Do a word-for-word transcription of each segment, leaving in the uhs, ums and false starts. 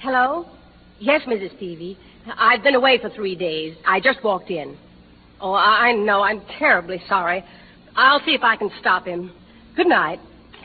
Hello? Yes, Missus Peavy. I've been away for three days. I just walked in. Oh, I know. I'm terribly sorry. I'll see if I can stop him. Good night.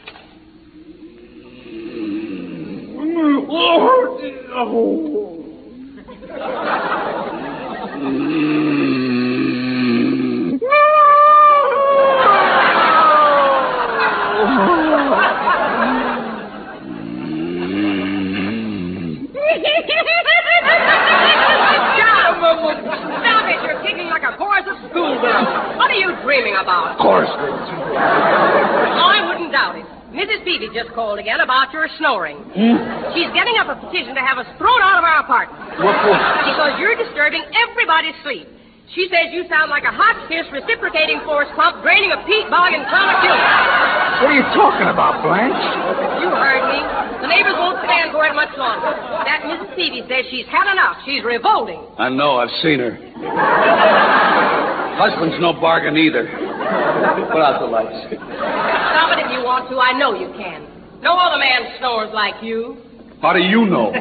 Stop it. You're giggling like a chorus of schoolgirls. What are you dreaming about? Chorus. Oh, I wouldn't doubt it. Missus Peavy just called again about your snoring. Hmm? She's getting up a petition to have us thrown out of our apartment. What for? Because you're disturbing everybody's sleep. She says you sound like a hot-fist reciprocating force pump draining a peat bog in Clonakilly. What are you talking about, Blanche? You heard me. The neighbors won't stand for it much longer. That Missus Peavy says she's had enough. She's revolting. I know. I've seen her. Husband's no bargain either. Put out the lights. Stop it if you want to. I know you can. No other man snores like you. How do you know?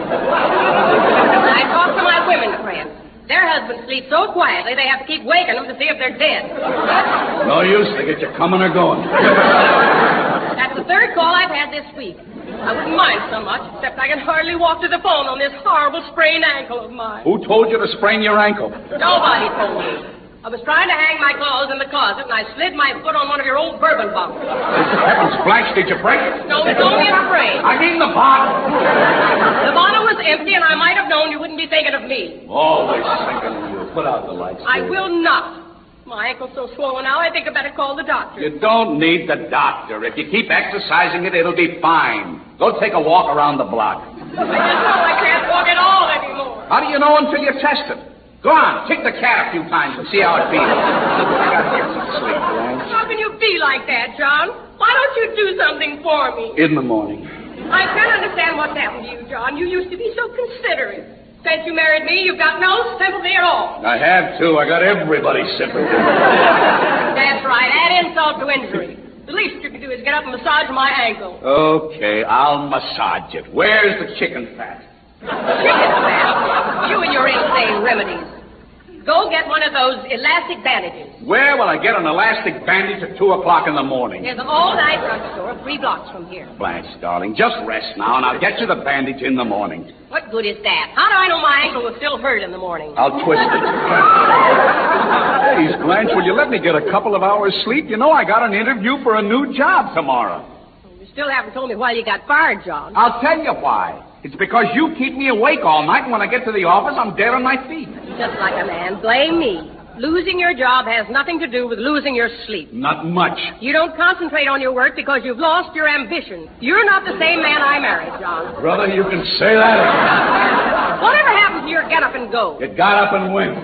I talked to my women friends. Their husbands sleep so quietly they have to keep waking them to see if they're dead. No use. They get you coming or going. That's the third call I've had this week. I wouldn't mind so much, except I can hardly walk to the phone on this horrible sprained ankle of mine. Who told you to sprain your ankle? Nobody told me. I was trying to hang my clothes in the closet, and I slid my foot on one of your old bourbon bottles. Heavens, Blanche, did you break it? No, it's only a sprain. I mean the bottle. The bottle was empty, and I might have known you wouldn't be thinking of me. Always thinking of you. Put out the lights. I dear. will not. My ankle's so swollen now, I think I better call the doctor. You don't need the doctor. If you keep exercising it, it'll be fine. Go take a walk around the block. I just know I can't walk at all anymore. How do you know until you test it? Go on, kick the cat a few times and see how it feels. I gotta get some sleep, Blanche. How can you be like that, John? Why don't you do something for me? In the morning. I can't understand what's happened to you, John. You used to be so considerate. Since you married me, you've got no sympathy at all. I have, too. I got everybody's sympathy. That's right. Add insult to injury. The least you can do is get up and massage my ankle. Okay, I'll massage it. Where's the chicken fat? Chicken fat? You and your insane remedies. Go get one of those elastic bandages. Where will I get an elastic bandage at two o'clock in the morning? There's an all-night drugstore three blocks from here. Blanche, darling, just rest now, and I'll get you the bandage in the morning. What good is that? How do I know my ankle will still hurt in the morning? I'll twist it. Please, Blanche, will you let me get a couple of hours sleep? You know I got an interview for a new job tomorrow. You still haven't told me why you got fired, John. I'll tell you why. It's because you keep me awake all night, and when I get to the office, I'm dead on my feet. Just like a man. Blame me. Losing your job has nothing to do with losing your sleep. Not much. You don't concentrate on your work because you've lost your ambition. You're not the same man I married, John. Brother, you can say that again. Whatever happened to your get up and go? It got up and went.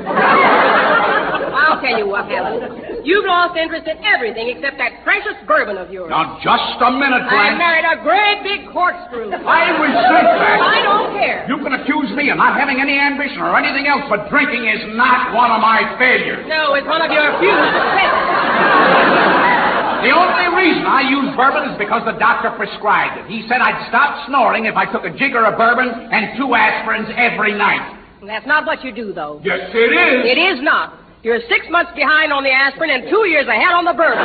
I'll tell you what, Helen. You've lost interest in everything except that precious bourbon of yours. Now, just a minute, I Blanche. married a great big corkscrew. I resent that. I don't care. You can accuse me of not having any ambition or anything else, but drinking is not one of my failures. No, it's one of your few successes. The only reason I use bourbon is because the doctor prescribed it. He said I'd stop snoring if I took a jigger of bourbon and two aspirins every night. That's not what you do, though. Yes, it is. It is not. You're six months behind on the aspirin and two years ahead on the bourbon.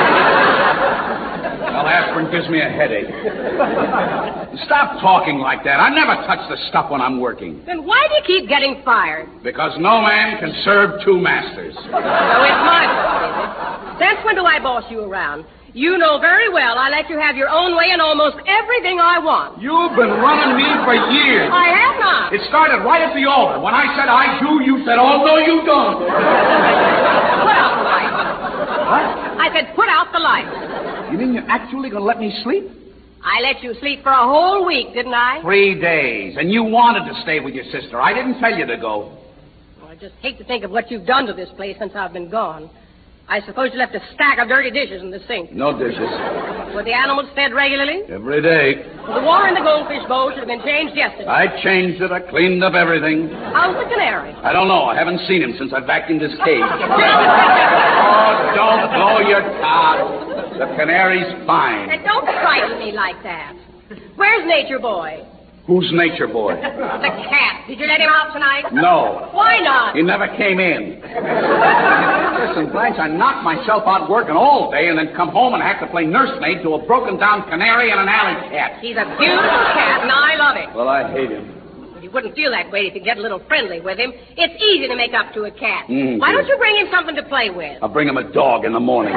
Well, aspirin gives me a headache. Stop talking like that. I never touch the stuff when I'm working. Then why do you keep getting fired? Because no man can serve two masters. So it's my fault, is it? Since when do I boss you around? You know very well I let you have your own way in almost everything I want. You've been running me for years. I have not. It started right at the altar. When I said I do, you said, oh, no, you don't. Put out the light. What? I said, put out the light. You mean you're actually going to let me sleep? I let you sleep for a whole week, didn't I? Three days. And you wanted to stay with your sister. I didn't tell you to go. Well, I just hate to think of what you've done to this place since I've been gone. I suppose you left a stack of dirty dishes in the sink. No dishes. Were the animals fed regularly? Every day. Well, the water in the goldfish bowl should have been changed yesterday. I changed it. I cleaned up everything. How's the canary? I don't know. I haven't seen him since I vacuumed his cage. Oh, don't blow your top. The canary's fine. And don't frighten me like that. Where's Nature Boy? Who's Nature Boy? The cat. Did you let him out tonight? No. Why not? He never came in. Listen, Blanche, I knocked myself out working all day and then come home and have to play nursemaid to a broken-down canary and an alley cat. He's a beautiful cat, and I love him. Well, I hate him. You wouldn't feel that way if you get a little friendly with him. It's easy to make up to a cat. Mm, Why dear. don't you bring him something to play with? I'll bring him a dog in the morning.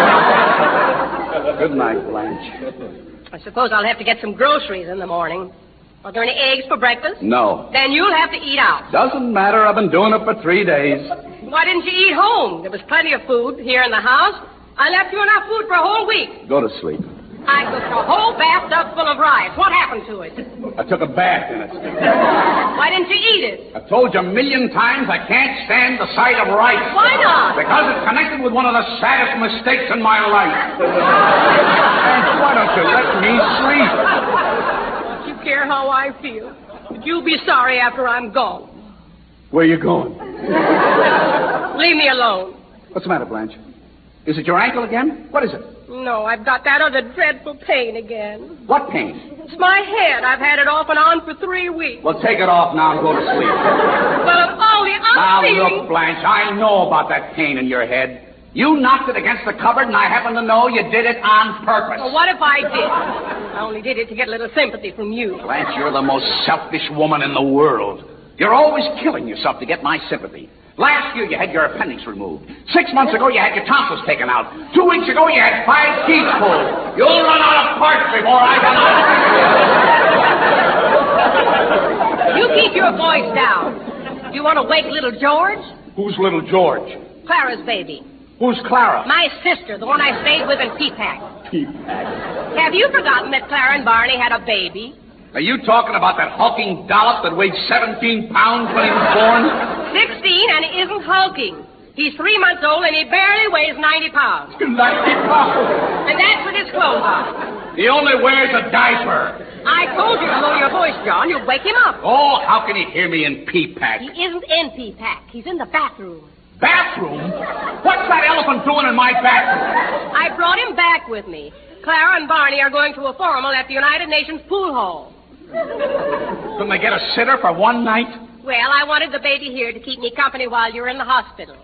Good night, Blanche. I suppose I'll have to get some groceries in the morning. Are there any eggs for breakfast? No. Then you'll have to eat out. Doesn't matter. I've been doing it for three days. Why didn't you eat home? There was plenty of food here in the house. I left you enough food for a whole week. Go to sleep. I cooked a whole bathtub full of rice. What happened to it? I took a bath in it. Why didn't you eat it? I've told you a million times I can't stand the sight of rice. Why not? Because it's connected with one of the saddest mistakes in my life. And why don't you let me sleep? Don't you care how I feel? But you'll be sorry after I'm gone. Where are you going? Leave me alone. What's the matter, Blanche? Is it your ankle again? What is it? No, I've got that other dreadful pain again. What pain? It's my head. I've had it off and on for three weeks. Well, take it off now and go to sleep. But of all the Now, unfeeling... look, Blanche, I know about that pain in your head. You knocked it against the cupboard, and I happen to know you did it on purpose. Well, what if I did? I only did it to get a little sympathy from you. Blanche, you're the most selfish woman in the world. You're always killing yourself to get my sympathy. Last year, you had your appendix removed. Six months ago, you had your tonsils taken out. Two weeks ago, you had five teeth pulled. You'll run out of parts before I can... You keep your voice down. Do you want to wake little George? Who's little George? Clara's baby. Who's Clara? My sister, the one I stayed with in P-Pack. P-Pack. Have you forgotten that Clara and Barney had a baby? Are you talking about that hulking dollop that weighed seventeen pounds when he was born? Sixteen, and he isn't hulking. He's three months old, and he barely weighs ninety pounds. ninety pounds? And that's with his clothes on. He only wears a diaper. I told you to lower your voice, John. You'll wake him up. Oh, how can he hear me in P-Pack? He isn't in P-Pack. He's in the bathroom. Bathroom? What's that elephant doing in my bathroom? I brought him back with me. Clara and Barney are going to a formal at the United Nations pool hall. Couldn't they get a sitter for one night? Well, I wanted the baby here to keep me company while you're in the hospital.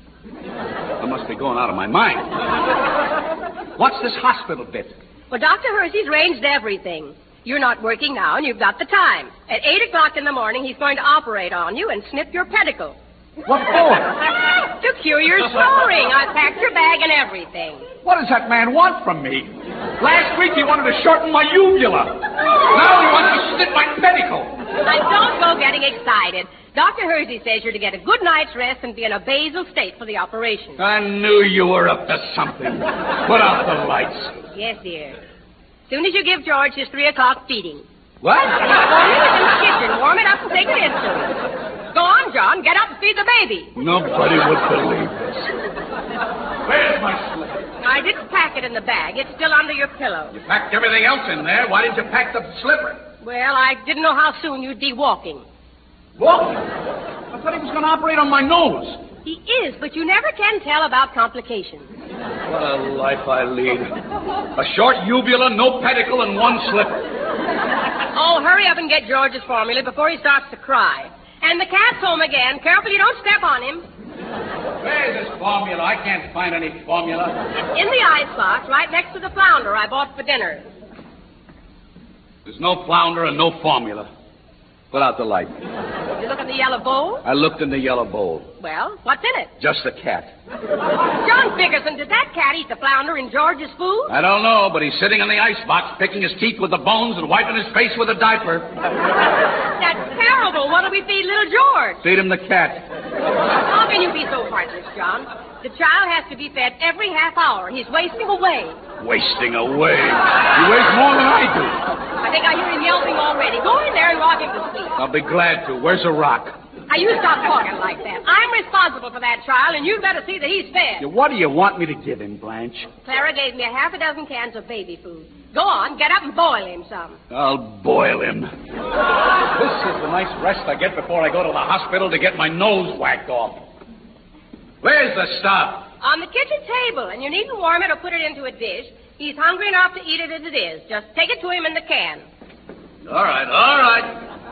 I must be going out of my mind. What's this hospital bit? Well, Doctor Hersey's arranged everything. You're not working now, and you've got the time. At eight o'clock in the morning, he's going to operate on you and snip your pedicle. What for? To cure your snoring. I've packed your bag and everything. What does that man want from me? Last week he wanted to shorten my uvula. Now he wants to snip my pedicle. Now, don't go getting excited. Doctor Hersey says you're to get a good night's rest and be in a basal state for the operation. I knew you were up to something. Put out the lights. Yes, dear. As soon as you give George his three o'clock feeding. What? Warm it in the kitchen. Warm it up and take it in to him. Go on, John. Get up and feed the baby. Nobody would believe this. Where's my slipper? I didn't pack it in the bag. It's still under your pillow. You packed everything else in there. Why didn't you pack the slipper? Well, I didn't know how soon you'd be walking. Walking? I thought he was going to operate on my nose. He is, but you never can tell about complications. What a life I lead. A short uvula, no pedicle, and one slipper. Oh, hurry up and get George's formula before he starts to cry. And the cat's home again. Careful you don't step on him. Where's this formula? I can't find any formula. It's in the icebox right next to the flounder I bought for dinner. There's no flounder and no formula. Put out the light. Did you look in the yellow bowl? I looked in the yellow bowl. Well, what's in it? Just a cat. John Bickerson, did that cat eat the flounder in George's food? I don't know, but he's sitting in the icebox, picking his teeth with the bones and wiping his face with a diaper. That's terrible. What'll we feed little George? Feed him the cat. How can you be so heartless, John? The child has to be fed every half hour. He's wasting away. Wasting away. He weighs more than I do. I think I hear him yelping already. Go in there and rock him to sleep. I'll be glad to. Where's a rock? Now, you stop talking like that. I'm responsible for that child, and you'd better see that he's fed. Yeah, what do you want me to give him, Blanche? Clara gave me a half a dozen cans of baby food. Go on, get up and boil him some. I'll boil him. This is the nice rest I get before I go to the hospital to get my nose whacked off. Where's the stuff? On the kitchen table, and you needn't warm it or put it into a dish. He's hungry enough to eat it as it is. Just take it to him in the can. All right, all right.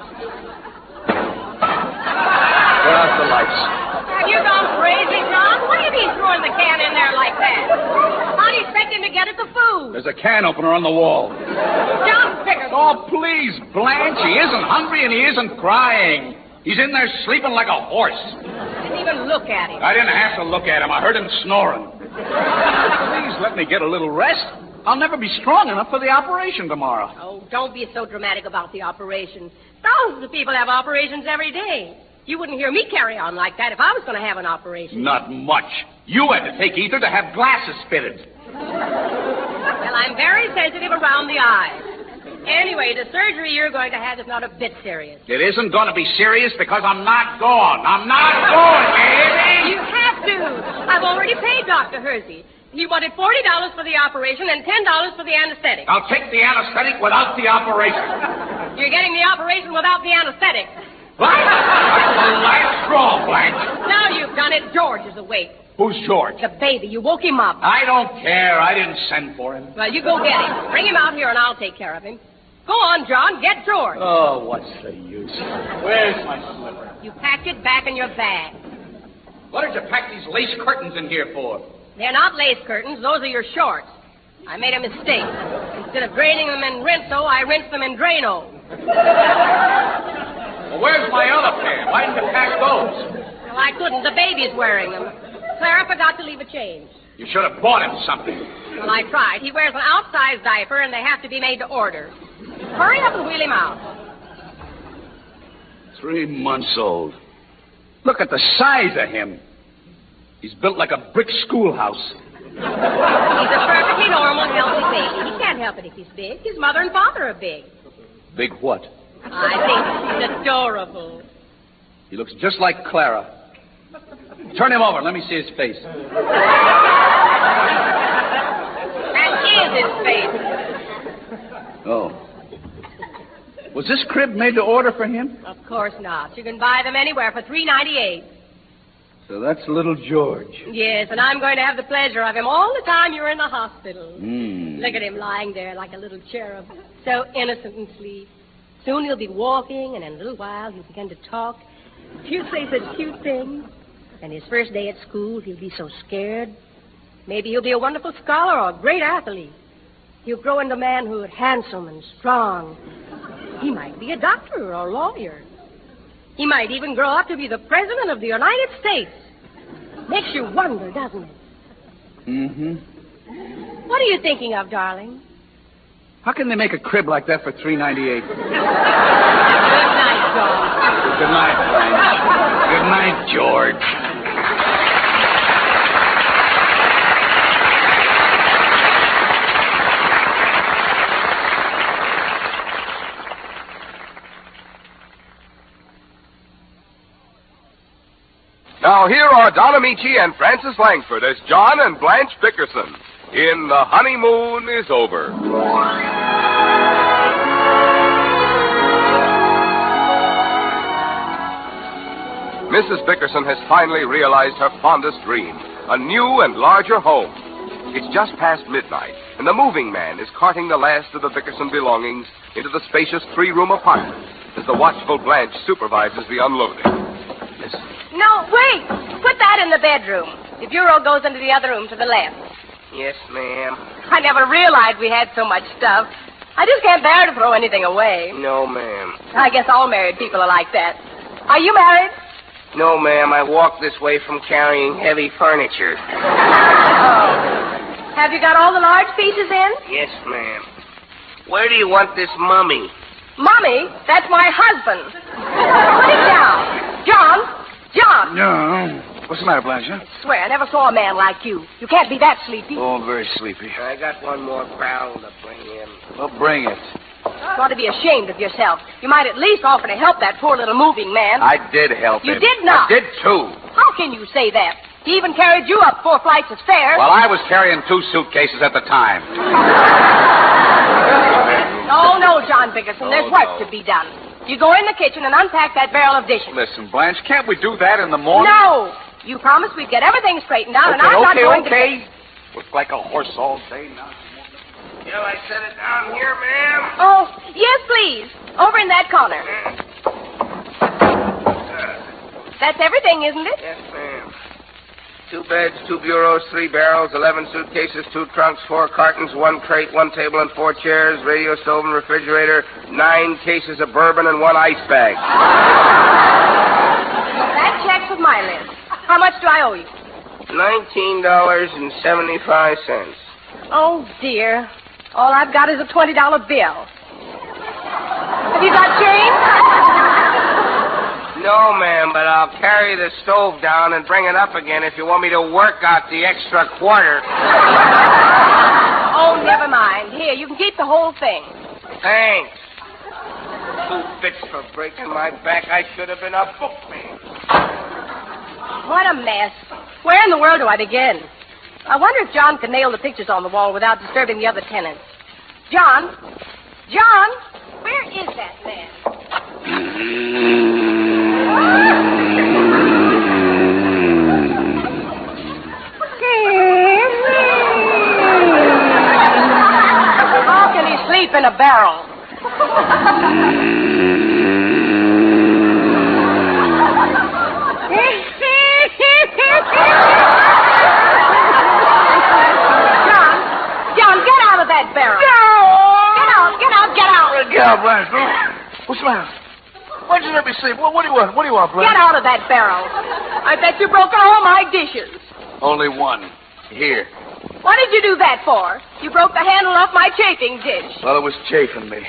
Turn out the lights. Have you gone crazy, John? What do you mean throwing the can in there like that? How do you expect him to get at the food? There's a can opener on the wall. John Pickerson. Oh, please, Blanche. He isn't hungry and he isn't crying. He's in there sleeping like a horse. I didn't even look at him. I didn't have to look at him. I heard him snoring. Please let me get a little rest. I'll never be strong enough for the operation tomorrow. Oh, don't be so dramatic about the operation. Thousands of people have operations every day. You wouldn't hear me carry on like that if I was going to have an operation. Not much. You had to take ether to have glasses fitted. Well, I'm very sensitive around the eyes. Anyway, the surgery you're going to have is not a bit serious. It isn't going to be serious because I'm not going. I'm not going, baby. You have to. I've already paid Doctor Hersey. He wanted forty dollars for the operation and ten dollars for the anesthetic. I'll take the anesthetic without the operation. You're getting the operation without the anesthetic. What? That's the last straw, Blanche. Now you've done it. George is awake. Who's George? The baby. You woke him up. I don't care. I didn't send for him. Well, you go get him. Bring him out here and I'll take care of him. Go on, John. Get George. Oh, what's the use? Where's my slipper? You packed it back in your bag. What did you pack these lace curtains in here for? They're not lace curtains. Those are your shorts. I made a mistake. Instead of draining them in Rinso, I rinsed them in Drano. Well, where's my other pair? Why didn't you pack those? Well, I couldn't. The baby's wearing them. Clara forgot to leave a change. You should have bought him something. Well, I tried. He wears an outsized diaper, and they have to be made to order. Hurry up and wheel him out. Three months old. Look at the size of him. He's built like a brick schoolhouse. He's a perfectly normal, healthy baby. He can't help it if he's big. His mother and father are big. Big what? I think he's adorable. He looks just like Clara. Turn him over. Let me see his face. That is his face. Oh. Was this crib made to order for him? Of course not. You can buy them anywhere for three ninety-eight. So that's little George. Yes, and I'm going to have the pleasure of him all the time you're in the hospital. Mm. Look at him lying there like a little cherub, so innocent and sweet. Soon he'll be walking, and in a little while he'll begin to talk. He'll say such cute things. And his first day at school, he'll be so scared. Maybe he'll be a wonderful scholar or a great athlete. He'll grow into manhood, handsome and strong. He might be a doctor or a lawyer. He might even grow up to be the President of the United States. Makes you wonder, doesn't it? Mm-hmm. What are you thinking of, darling? How can they make a crib like that for three ninety-eight? Good night, George. Good night, Blanche. Good night, George. Now, here are Don Amici and Francis Langford as John and Blanche Dickerson in The Honeymoon is Over. Missus Dickerson has finally realized her fondest dream, a new and larger home. It's just past midnight, and the moving man is carting the last of the Dickerson belongings into the spacious three-room apartment as the watchful Blanche supervises the unloading. Listen. No, wait. Put that in the bedroom. The bureau goes into the other room to the left. Yes, ma'am. I never realized we had so much stuff. I just can't bear to throw anything away. No, ma'am. I guess all married people are like that. Are you married? No, ma'am. I walk this way from carrying heavy furniture. Oh. Have you got all the large pieces in? Yes, ma'am. Where do you want this mummy? Mommy, that's my husband. Put it down. John. John. No. What's the matter, Blanche? Huh? I swear, I never saw a man like you. You can't be that sleepy. Oh, I'm very sleepy. I got one more barrel to bring in. Well, bring it. You ought to be ashamed of yourself. You might at least offer to help that poor little moving man. I did help You him. did not. I did, too. How can you say that? He even carried you up four flights of stairs. Well, I was carrying two suitcases at the time. No, no, John Bickerson. There's Oh, work no. to be done. You go in the kitchen and unpack that barrel of dishes. Listen, Blanche, can't we do that in the morning? No. You promised we'd get everything straightened out, and Okay, I'm not okay, going okay. to... Looks like a horse all day now. Shall I set it down here, ma'am? Oh, yes, please. Over in that corner. That's everything, isn't it? Yes, ma'am. Two beds, two bureaus, three barrels, eleven suitcases, two trunks, four cartons, one crate, one table, and four chairs, radio, stove, and refrigerator, nine cases of bourbon, and one ice bag. That checks with my list. How much do I owe you? Nineteen dollars and seventy-five cents. Oh, dear. All I've got is a twenty dollar bill. Have you got change? No, ma'am, but I'll carry the stove down and bring it up again if you want me to work out the extra quarter. Oh, never mind. Here, you can keep the whole thing. Thanks. Two bits for breaking my back. I should have been a bookman. What a mess. Where in the world do I begin? I wonder if John can nail the pictures on the wall without disturbing the other tenants. John? John? Where is that man? How can he sleep in a barrel? John, John, get out of that barrel. No! Get out, get out, get out. Get out, Blanche. What's the matter? Why'd you let me sleep? What, what do you want? What do you want, Blanche? Get out of that barrel. I bet you broke all my dishes. Only one. Here. What did you do that for? You broke the handle off my chafing dish. Well, it was chafing me.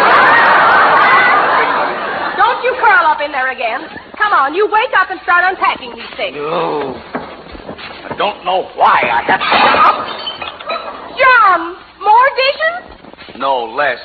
Don't you curl up in there again. Come on, you wake up and start unpacking these things. No. I don't know why I have to... John, more dishes? No, less.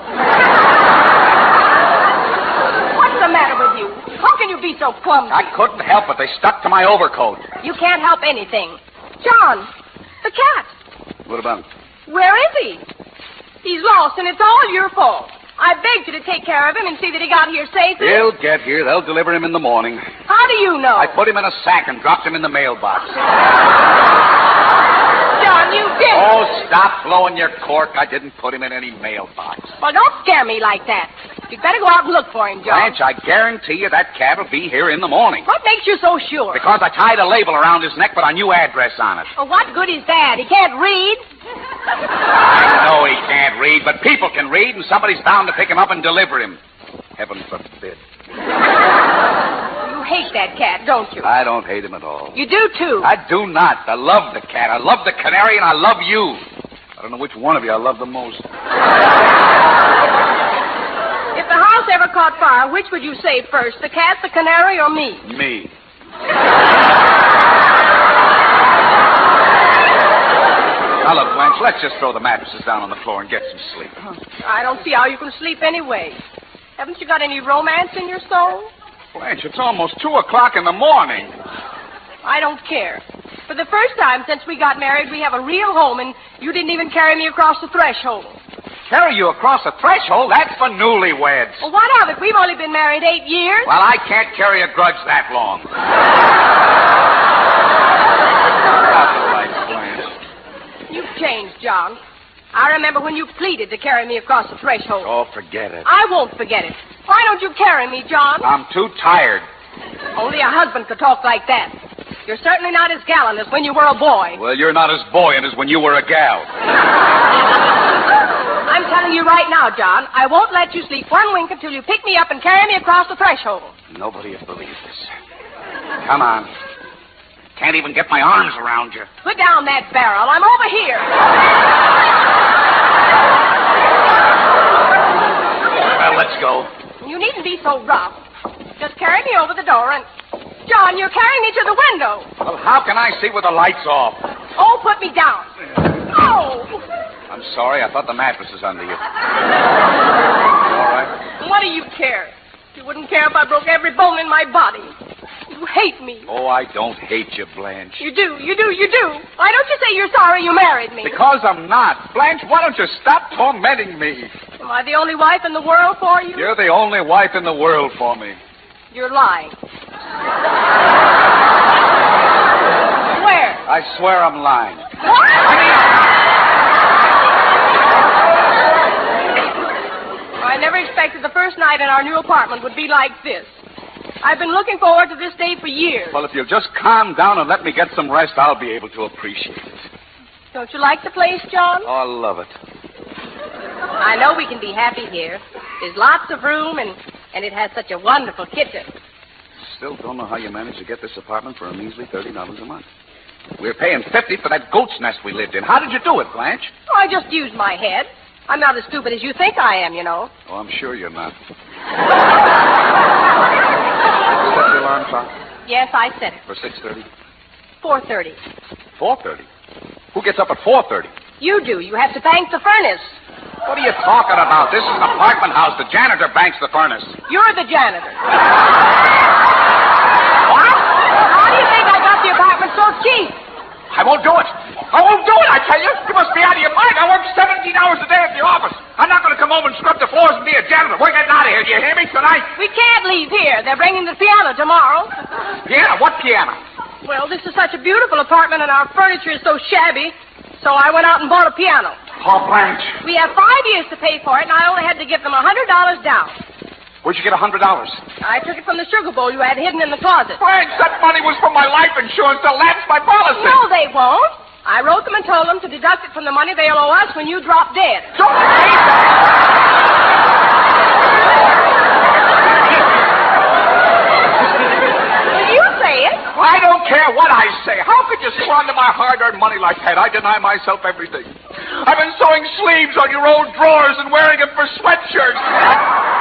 What's the matter with you? How can you be so clumsy? I couldn't help it. They stuck to my overcoat. You can't help anything. John, the cat. What about him? Where is he? He's lost, and it's all your fault. I begged you to take care of him and see that he got here safely. He'll get here. They'll deliver him in the morning. How do you know? I put him in a sack and dropped him in the mailbox. John, you did. Oh, stop blowing your cork. I didn't put him in any mailbox. Well, don't scare me like that. You'd better go out and look for him, John. Blanche, I guarantee you that cat will be here in the morning. What makes you so sure? Because I tied a label around his neck with a new address on it. Well, what good is that? He can't read. I know he can't read, but people can read, and somebody's bound to pick him up and deliver him. Heaven forbid. You hate that cat, don't you? I don't hate him at all. You do, too. I do not. I love the cat. I love the canary, and I love you. I don't know which one of you I love the most. If the house ever caught fire, which would you save first, the cat, the canary, or me? Me. Now, look, Blanche, let's just throw the mattresses down on the floor and get some sleep. I don't see how you can sleep anyway. Haven't you got any romance in your soul? Blanche, it's almost two o'clock in the morning. I don't care. For the first time since we got married, we have a real home, and you didn't even carry me across the threshold. Carry you across the threshold? That's for newlyweds. Well, what of it? We've only been married eight years. Well, I can't carry a grudge that long. All right, Blanche. You've changed, John. I remember when you pleaded to carry me across the threshold. Oh, forget it. I won't forget it. Why don't you carry me, John? I'm too tired. Only a husband could talk like that. You're certainly not as gallant as when you were a boy. Well, you're not as buoyant as when you were a gal. I'm telling you right now, John, I won't let you sleep one wink until you pick me up and carry me across the threshold. Nobody will believe this. Come on. Can't even get my arms around you. Put down that barrel. I'm over here. Well, let's go. You needn't be so rough. Just carry me over the door and... John, you're carrying me to the window. Well, how can I see with the lights off? Oh, put me down. Oh! I'm sorry. I thought the mattress was under you. You all right? What do you care? You wouldn't care if I broke every bone in my body. You hate me. Oh, I don't hate you, Blanche. You do, you do, you do. Why don't you say you're sorry you married me? Because I'm not. Blanche, why don't you stop tormenting me? Am I the only wife in the world for you? You're the only wife in the world for me. You're lying. Swear. I swear I'm lying. I never expected the first night in our new apartment would be like this. I've been looking forward to this day for years. Well, if you'll just calm down and let me get some rest, I'll be able to appreciate it. Don't you like the place, John? Oh, I love it. I know we can be happy here. There's lots of room, and, and it has such a wonderful kitchen. Still don't know how you managed to get this apartment for a measly thirty dollars a month. We're paying fifty dollars for that goat's nest we lived in. How did you do it, Blanche? Oh, I just used my head. I'm not as stupid as you think I am, you know. Oh, I'm sure you're not. Set the alarm clock? Yes, I set it. For six thirty? four thirty. four thirty? Who gets up at four thirty? You do. You have to bank the furnace. What are you talking about? This is an apartment house. The janitor banks the furnace. You're the janitor. What? How do you think I got the apartment so cheap? I won't do it. I won't do it, I tell you. You must be out of your mind. I work seventeen hours a day at the office. I'm not going to come home and scrub the floors and be a janitor. We're getting out of here. Do you hear me tonight? We can't leave here. They're bringing the piano tomorrow. Piano? What piano? Well, this is such a beautiful apartment, and our furniture is so shabby, so I went out and bought a piano. Oh, Blanche. We have five years to pay for it, and I only had to give them a hundred dollars down. Where'd you get a hundred dollars? I took it from the sugar bowl you had hidden in the closet. Blanche, that money was from my life insurance. They'll lapse my policy. No, they won't. I wrote them and told them to deduct it from the money they'll owe us when you drop dead. Don't say Will you say it? I don't care what I say. How could you squander my hard-earned money like that? I deny myself everything. I've been sewing sleeves on your old drawers and wearing them for sweatshirts.